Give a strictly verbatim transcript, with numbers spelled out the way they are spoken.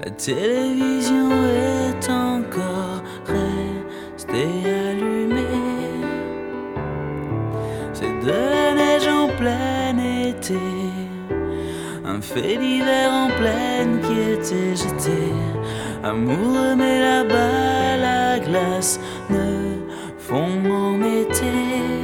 La télévision est encore restée allumée. C'est de la neige en plein été, un fait d'hiver en pleine qui était jeté. Amour, mais là-bas la glace ne fond en été.